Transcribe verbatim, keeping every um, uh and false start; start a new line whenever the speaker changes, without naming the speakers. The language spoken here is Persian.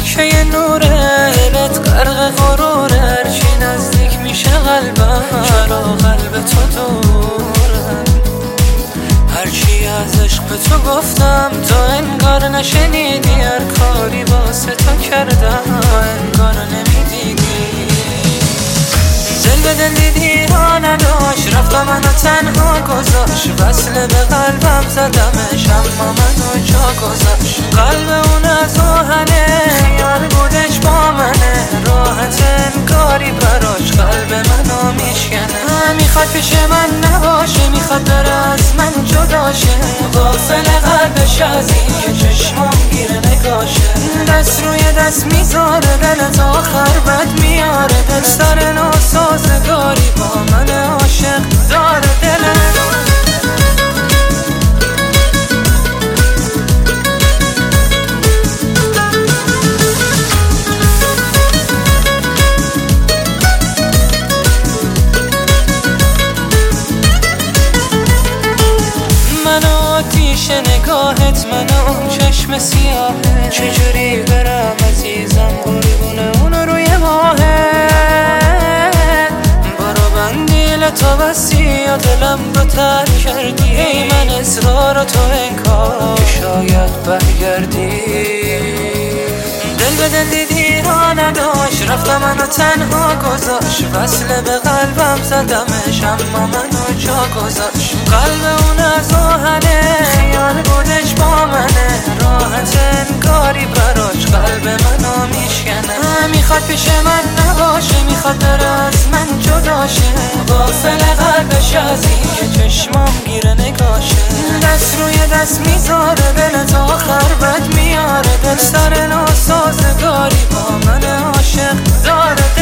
که نور دلت غرق غرور، هرچی نزدیک میشه قلبم چرا قلب تو دوره. هرچی از عشق به تو گفتم تو انگار نشنیدی، هر کاری واسه تو کردم انگار نمیدیدی. دل به دل دیدی ها نداشت، رفتم منو تنها گذاشت، وصل به قلبم زدمش اما منو جا گذاشت. قلب اون از آهنه خیال بودش با منه، راحت انگاری براش قلب منو میشکنه. میخواد پیش من نباشه، میخواد داره از من جداشه، غافل قلبش از این که چشمام گیره نگاشه. دست روی دست میذاره دلت آخر بد میاره، دل سر ناسازگاری با من عاشق داره دلت. آتیش نگاهت منو اون چشم سیاهه، چجوری برم عزیزم قربونه اون روی ماهه. برو بندیل تا بستی یا دلم رو ترک کردی، ای من اصرار تو انکار شاید برگردی. دل به دل دیدی را نداشت، رفتم منو تنها گذاشت، وصل به قلبم زدمش اما منو جا گذاشت. قلب اون از آهنه خیال بودش با منه، راحت انگاری براش قلب منو میشکنه. میخواد پیش من نباشه، میخواد داره از من جداشه، غافل قلبش از این که چشمام گیره نگاشه. دست روی دست میذاره دلت آخر بد میاره، دل سر ناسازگاری با من عاشق داره.